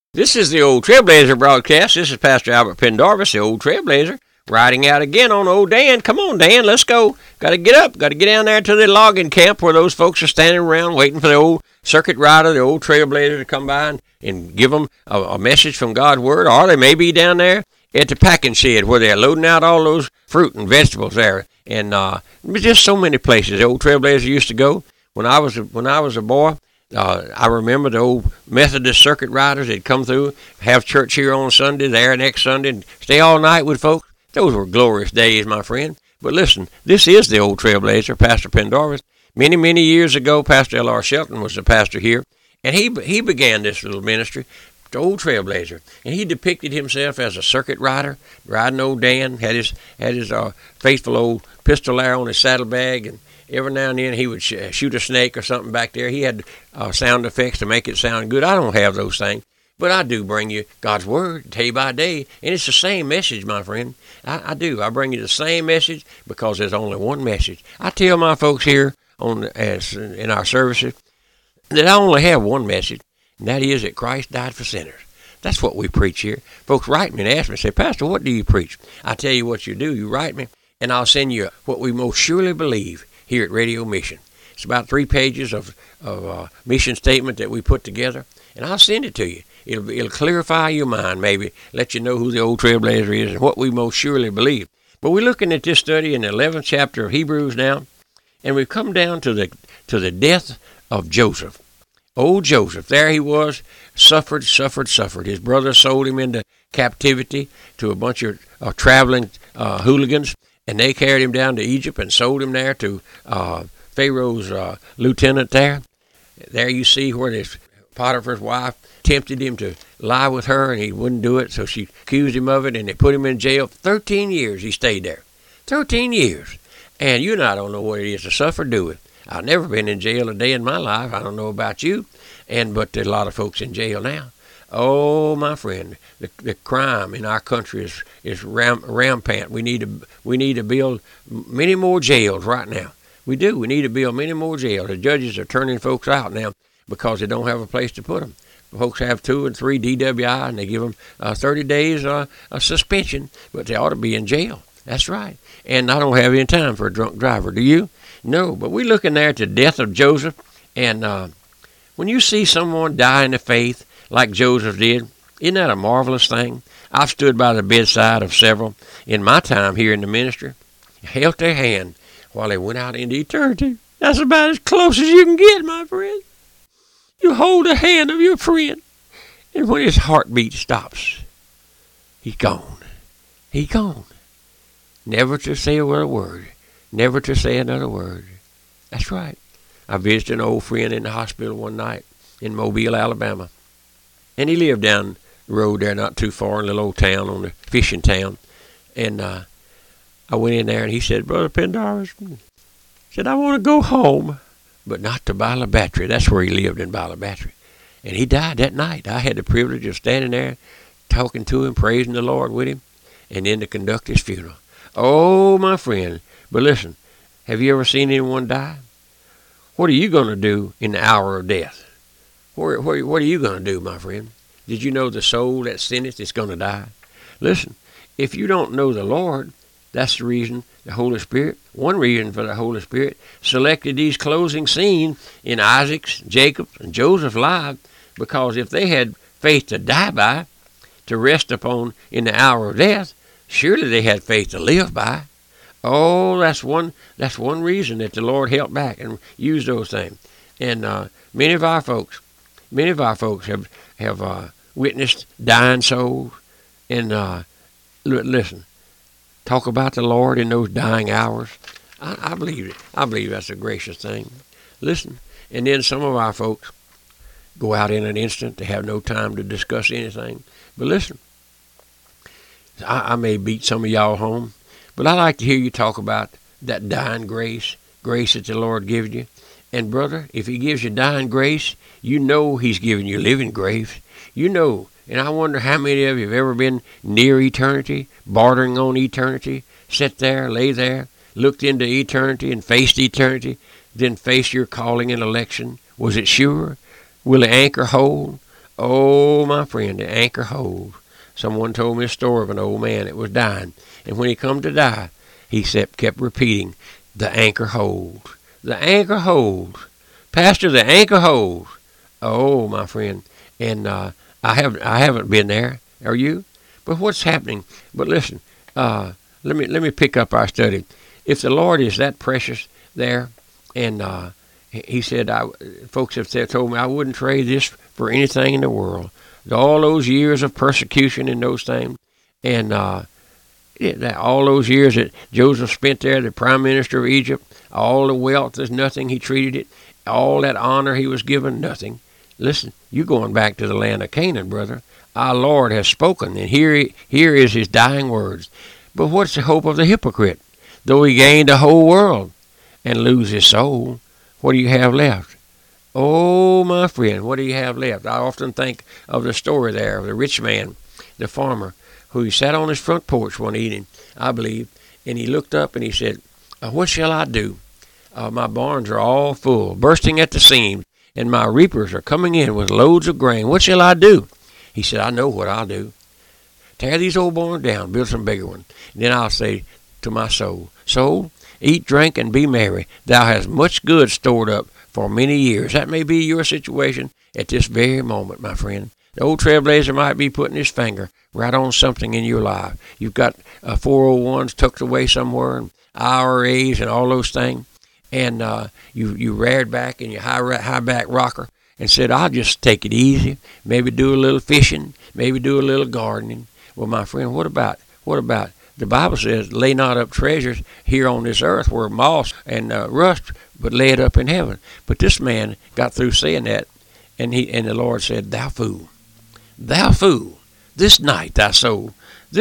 This is the Old Trailblazer broadcast. This is Pastor Albert Pendarvis, the Old Trailblazer, riding out again on old Dan. Come on, Dan, let's go. Got to get up. Got to get down there to the logging camp where those folks are standing around waiting for the old circuit rider, the old Trailblazer to come by and give them a message from God's Word. Or they may be down there at the packing shed where they're loading out all those fruit and vegetables there. And just so many places the old Trailblazer used to go. When I was a boy, I remember the old Methodist circuit riders. They'd come through, have church here on Sunday, there next Sunday, and stay all night with folks. Those were glorious days, my friend. But listen, this is the Old Trailblazer, Pastor Pendarvis. Many, many years ago, Pastor L.R. Shelton was the pastor here, and he began this little ministry, the Old Trailblazer. And he depicted himself as a circuit rider, riding old Dan, had his faithful old pistol there on his saddlebag, and every now and then he would shoot a snake or something back there. He had sound effects to make it sound good. I don't have those things, but I do bring you God's Word day by day, and it's the same message, my friend. I do. I bring you the same message because there's only one message. I tell my folks here in our services that I only have one message, and that is that Christ died for sinners. That's what we preach here. Folks write me and ask me, say, Pastor, what do you preach? I tell you what you do. You write me, and I'll send you what we most surely believe here at Radio Mission. It's about 3 pages of mission statement that we put together, and I'll send it to you. It'll clarify your mind, maybe let you know who the Old Trailblazer is and what we most surely believe. But we're looking at this study in the 11th chapter of Hebrews now, and we've come down to the death of Joseph. Old Joseph, there he was, suffered. His brothers sold him into captivity to a bunch of traveling hooligans, and they carried him down to Egypt and sold him there to Pharaoh's lieutenant there. There you see where this Potiphar's wife tempted him to lie with her, and he wouldn't do it, so she accused him of it, and they put him in jail. 13 years he stayed there. 13 years. And you and I don't know what it is to suffer, do we? I've never been in jail a day in my life. I don't know about you, but there's a lot of folks in jail now. Oh, my friend, the crime in our country is rampant. We need to build many more jails right now. We do. We need to build many more jails. The judges are turning folks out now because they don't have a place to put them. Folks have 2 and 3 DWI, and they give them 30 days a suspension, but they ought to be in jail. That's right. And I don't have any time for a drunk driver. Do you? No. But we're looking there at the death of Joseph, and when you see someone die in the faith like Joseph did, isn't that a marvelous thing? I've stood by the bedside of several in my time here in the ministry, held their hand while they went out into eternity. That's about as close as you can get, my friend. You hold the hand of your friend, and when his heartbeat stops, he's gone. He's gone. Never to say a word. Never to say another word. That's right. I visited an old friend in the hospital one night in Mobile, Alabama. And he lived down the road there not too far in a little old town, on the fishing town. And I went in there, and he said, Brother Pendarvis, said, I want to go home, but not to Bala Battery. That's where he lived, in Bala Battery. And he died that night. I had the privilege of standing there, talking to him, praising the Lord with him, and then to conduct his funeral. Oh, my friend. But listen, have you ever seen anyone die? What are you going to do in the hour of death? What are you going to do, my friend? Did you know the soul that sinneth is going to die? Listen, if you don't know the Lord, that's the reason the Holy Spirit, one reason for the Holy Spirit, selected these closing scenes in Isaac's, Jacob's, and Joseph's lives, because if they had faith to die by, to rest upon in the hour of death, surely they had faith to live by. Oh, that's one reason that the Lord held back and used those things. And many of our folks have witnessed dying souls. And listen, talk about the Lord in those dying hours. I believe it. I believe that's a gracious thing. Listen, and then some of our folks go out in an instant. They have no time to discuss anything. But listen, I may beat some of y'all home, but I like to hear you talk about that dying grace that the Lord gives you. And brother, if he gives you dying grace, you know he's giving you living grace. You know, and I wonder how many of you have ever been near eternity, bordering on eternity, sat there, lay there, looked into eternity and faced eternity, then faced your calling and election. Was it sure? Will the anchor hold? Oh, my friend, the anchor holds. Someone told me a story of an old man that was dying, and when he come to die, he kept repeating, the anchor holds. The anchor holds. Pastor, the anchor holds. Oh, my friend, and I haven't been there. Are you? But what's happening? But listen, let me pick up our study. If the Lord is that precious there, and he said, folks have told me I wouldn't trade this for anything in the world. All those years of persecution and those things, and all those years that Joseph spent there, the prime minister of Egypt, all the wealth, there's nothing he treated it. All that honor he was given, nothing. Listen, you're going back to the land of Canaan, brother. Our Lord has spoken, and here is his dying words. But what's the hope of the hypocrite? Though he gained the whole world and lose his soul, what do you have left? Oh, my friend, what do you have left? I often think of the story there of the rich man, the farmer, who sat on his front porch one evening, I believe, and he looked up and he said, what shall I do? My barns are all full, bursting at the seams, and my reapers are coming in with loads of grain. What shall I do? He said, I know what I'll do. Tear these old barns down, build some bigger ones. And then I'll say to my soul, soul, eat, drink, and be merry. Thou hast much good stored up for many years. That may be your situation at this very moment, my friend. The old trailblazer might be putting his finger right on something in your life. You've got 401s tucked away somewhere, and IRAs and all those things. And you reared back in your high back rocker and said, I'll just take it easy, maybe do a little fishing, maybe do a little gardening. Well, my friend, what about? The Bible says, lay not up treasures here on this earth where moss and rust, but lay it up in heaven. But this man got through saying that, and the Lord said, thou fool, this night thy soul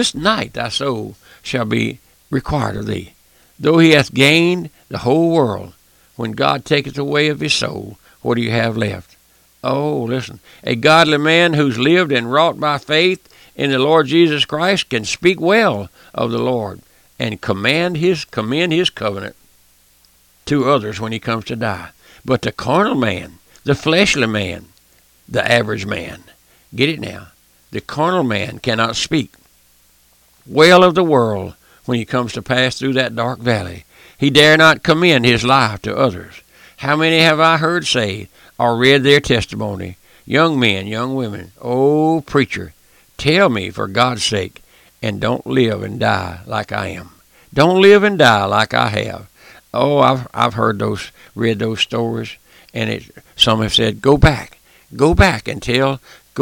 shall be required of thee. Though he hath gained the whole world, when God taketh away of his soul, what do you have left? Oh, listen, a godly man who's lived and wrought by faith in the Lord Jesus Christ can speak well of the Lord and commend his covenant to others when he comes to die. But the carnal man, the fleshly man, the average man, get it now, the carnal man cannot speak well of the world when he comes to pass through that dark valley. He dare not commend his life to others. How many have I heard say or read their testimony? Young men, young women, oh, preacher, tell me for God's sake, and don't live and die like I am. Don't live and die like I have. Oh, I've read those stories, and some have said, go back and tell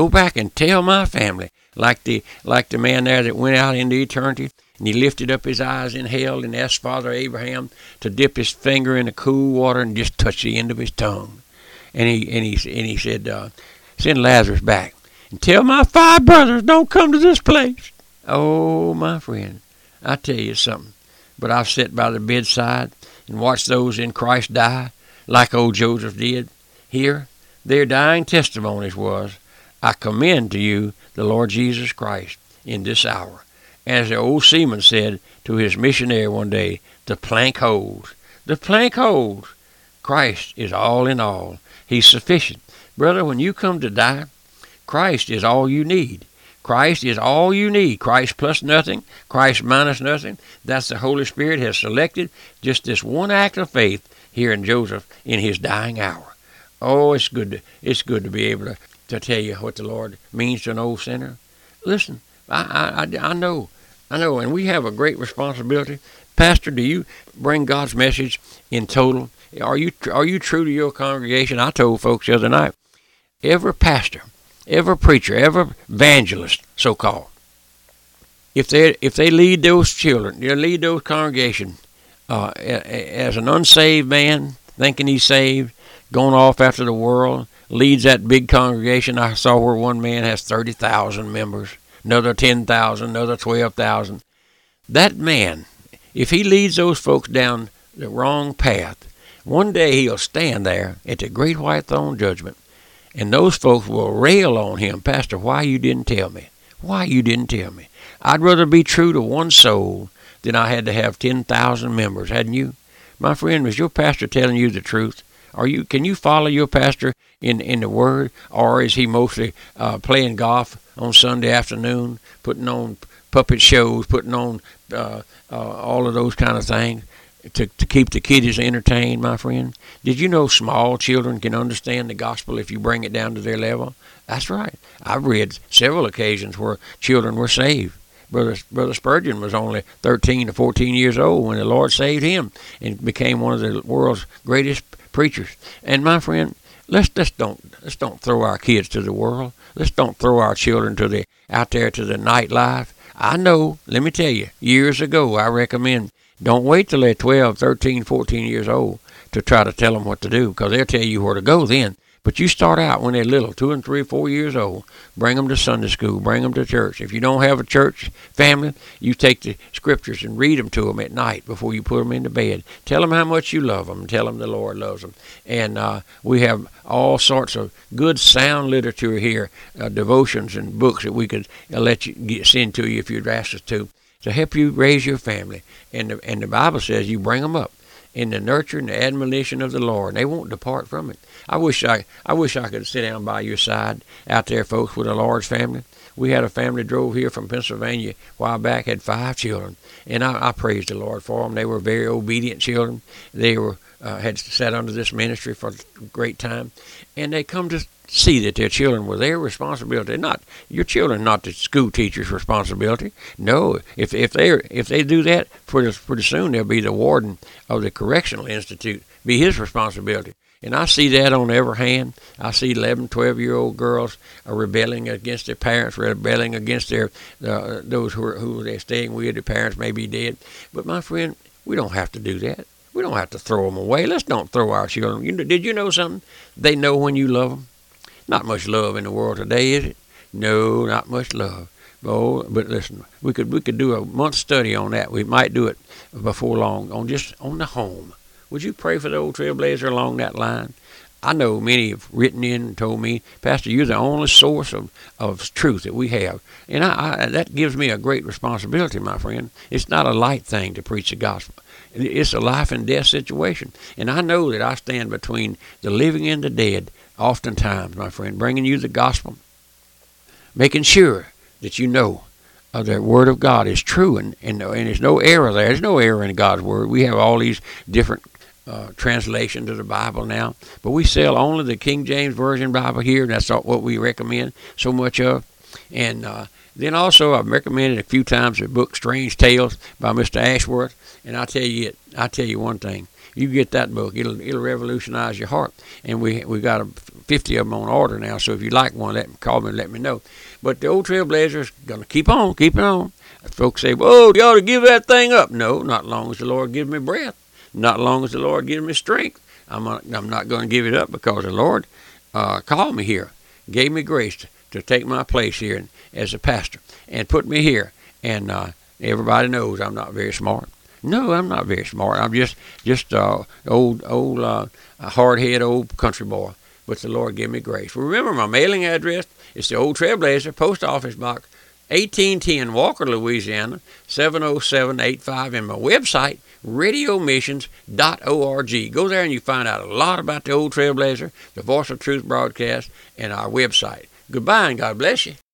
my family, like the man there that went out into eternity, and he lifted up his eyes in hell and asked Father Abraham to dip his finger in the cool water and just touch the end of his tongue, and he said, send Lazarus back and tell my 5 brothers don't come to this place. Oh, my friend, I tell you something. But I've sat by the bedside and watched those in Christ die, like old Joseph did. Here, their dying testimonies was, I commend to you the Lord Jesus Christ in this hour. As the old seaman said to his missionary one day, the plank holds. The plank holds. Christ is all in all. He's sufficient. Brother, when you come to die, Christ is all you need. Christ is all you need. Christ plus nothing, Christ minus nothing. That's the Holy Spirit has selected just this one act of faith here in Joseph in his dying hour. Oh, it's good to be able to tell you what the Lord means to an old sinner. Listen, I know, and we have a great responsibility. Pastor, do you bring God's message in total? Are you true to your congregation? I told folks the other night, every pastor, every preacher, every evangelist, so-called, if they lead those children, they lead those congregations as an unsaved man, thinking he's saved, going off after the world, leads that big congregation. I saw where one man has 30,000 members, another 10,000, another 12,000. That man, if he leads those folks down the wrong path, one day he'll stand there at the great white throne judgment, and those folks will rail on him, Pastor, why you didn't tell me? Why you didn't tell me? I'd rather be true to one soul than I had to have 10,000 members, hadn't you? My friend, was your pastor telling you the truth? Can you follow your pastor in the Word, or is he mostly playing golf on Sunday afternoon, putting on puppet shows, putting on all of those kind of things to keep the kiddies entertained, my friend? Did you know small children can understand the gospel if you bring it down to their level? That's right. I've read several occasions where children were saved. Brother Spurgeon was only 13 to 14 years old when the Lord saved him and became one of the world's greatest preachers. And my friend, let's don't throw our kids to the world. Let's don't throw our children out there to the nightlife. I know, let me tell you, years ago I recommend don't wait till they're 12, 13, 14 years old to try to tell them what to do, because they'll tell you where to go then. But you start out when they're little, 2 and 3, 4 years old. Bring them to Sunday school. Bring them to church. If you don't have a church family, you take the scriptures and read them to them at night before you put them into bed. Tell them how much you love them. Tell them the Lord loves them. And we have all sorts of good, sound literature here, devotions and books that we could send to you if you'd ask us to help you raise your family. And the Bible says you bring them up in the nurture and the admonition of the Lord, and they won't depart from it. I wish I could sit down by your side out there, folks, with a large family. We had a family drove here from Pennsylvania a while back, had 5 children, and I praise the Lord for them. They were very obedient children. They were had sat under this ministry for a great time, and they come to see that their children were their responsibility. Not your children, not the school teacher's responsibility. No, if they do that, pretty soon they'll be the warden of the correctional institute, be his responsibility. And I see that on every hand. I see 11, 12-year-old girls are rebelling against their parents, rebelling against those who they're staying with. Their parents may be dead. But my friend, we don't have to do that. We don't have to throw them away. Let's don't throw our children. Did you know something? They know when you love them. Not much love in the world today, is it? No, not much love. Oh, but listen, we could do a month study on that. We might do it before long on the home. Would you pray for the old Trailblazer along that line? I know many have written in and told me, Pastor, you're the only source of truth that we have. And that gives me a great responsibility, my friend. It's not a light thing to preach the gospel. It's a life and death situation. And I know that I stand between the living and the dead oftentimes, my friend, bringing you the gospel, making sure that you know the Word of God is true, and there's no error there. There's no error in God's Word. We have all these different translations of the Bible now, but we sell only the King James Version Bible here, and that's what we recommend so much of. And then also I've recommended a few times the book Strange Tales by Mr. Ashworth, and I tell you one thing. You get that book, it'll revolutionize your heart. And we got 50 of them on order now, so if you like one, call me and let me know. But the old Trailblazer's going to keep it on. Folks say, "Oh, you ought to give that thing up." No, not long as the Lord gives me breath. Not long as the Lord gives me strength. I'm not going to give it up, because the Lord called me here, gave me grace to take my place here as a pastor, and put me here. And everybody knows I'm not very smart. No, I'm not very smart. I'm just old hard-head old country boy. But the Lord give me grace. Remember my mailing address? It's the Old Trailblazer, Post Office Box 1810, Walker, Louisiana 70785, and my website radiomissions.org. Go there and you find out a lot about the Old Trailblazer, the Voice of Truth broadcast, and our website. Goodbye and God bless you.